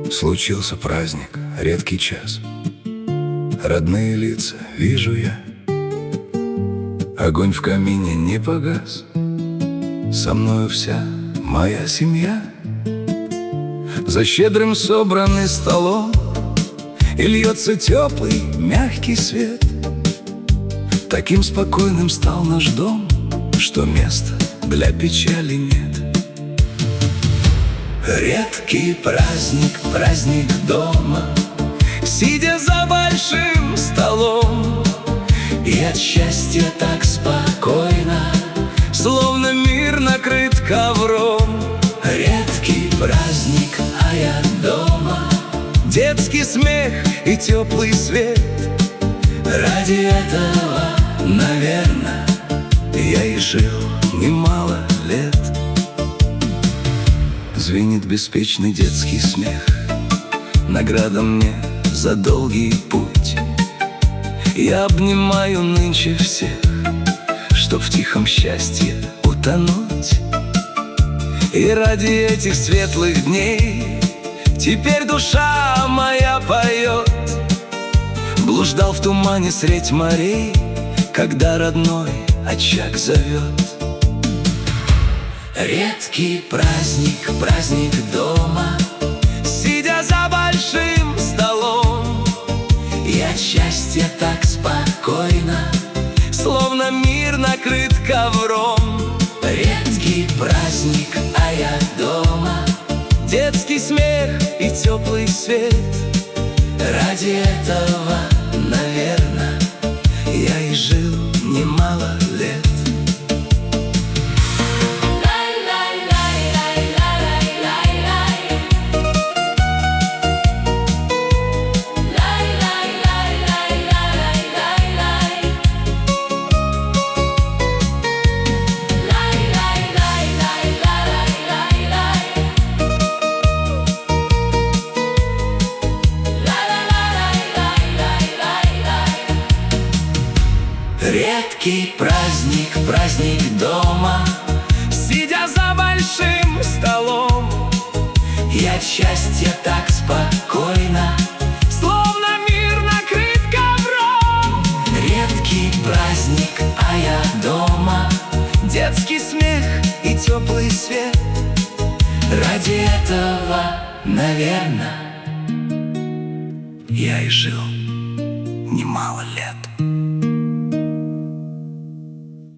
Случился праздник, редкий час. Родные лица вижу я. Огонь в камине не погас. Со мною вся моя семья. За щедрым собранный столом и льется теплый, мягкий свет. Таким спокойным стал наш дом, что места для печали нет. Редкий праздник, праздник дома, сидя за большим столом, и от счастья так спокойно, словно мир накрыт ковром. Редкий праздник, а я дома. Детский смех и теплый свет. Ради этого, наверное, я и жил немало лет. Звенит беспечный детский смех, награда мне за долгий путь. Я обнимаю нынче всех, чтоб в тихом счастье утонуть. И ради этих светлых дней теперь душа моя поет. Блуждал в тумане средь морей, когда родной очаг зовет. Редкий праздник, праздник дома, сидя за большим столом, и от счастья так спокойно, словно мир накрыт ковром. Редкий праздник, а я дома. Детский смех и теплый свет. Ради этого, наверное, я и жил немало лет. Редкий праздник, праздник дома, сидя за большим столом, и от счастья так спокойно, словно мир накрыт ковром. Редкий праздник, а я дома. Детский смех и теплый свет. Ради этого, наверное, я и жил немало лет.